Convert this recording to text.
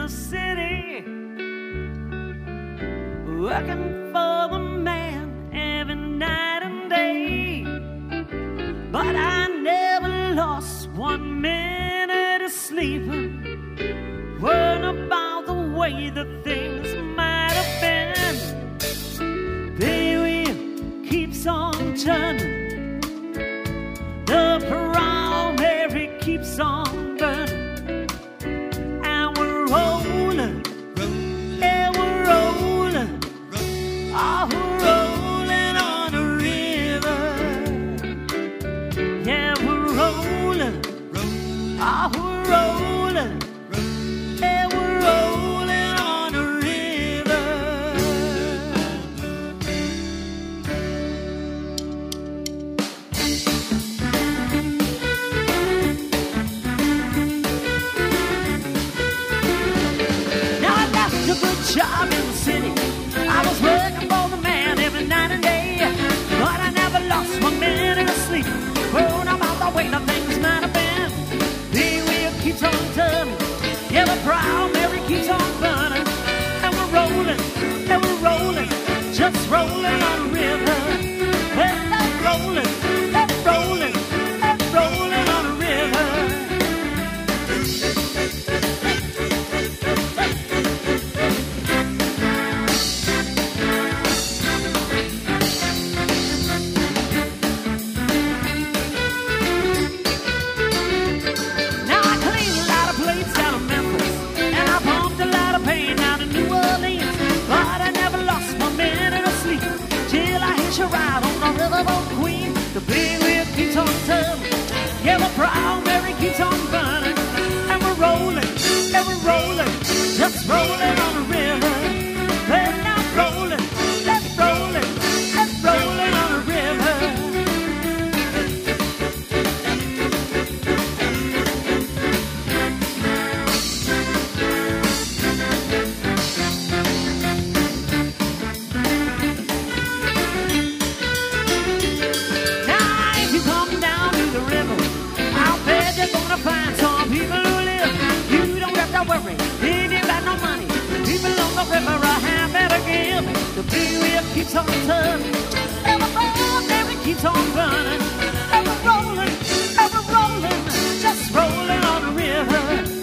the city, working for the man every night and day. But I never lost 1 minute of sleeping, worrying about the way that things might have been. The wheel keeps on turning, the primary keeps on burning, and we're rolling, yeah, we're rolling, oh, we're rolling on the river, yeah, we're rolling, oh, we're rolling, yeah, we're rolling on the river. Now I left a good job in the city, I was working for the man every night and day, but I never lost 1 minute of sleep, worrying about the way that things might have been. The wheel keeps on turning, yeah, the primary keeps on burning, and we're rolling, just rolling on the river. Well, that's rolling, that's rolling, that's rolling on the river. Now I cleaned a lot of plates out of Memphis, and I pumped a lot of pain out of New Orleans, but I never lost 1 minute of sleep till I hitched a ride on the Riverboat Queen. The big wheel keeps on turning, yeah, the primary keeps on burning, and we're rolling, just rolling on the river. Well, now rolling, let's rolling, let's rolling on the river. Now, if you come down to the river, I'll bet you're gonna find some people who live. You don't have to worry if you got no money. People on the river are half better give. The big wheel keeps on turning, and the primary keeps on burning, and we're rolling, just rolling on the river.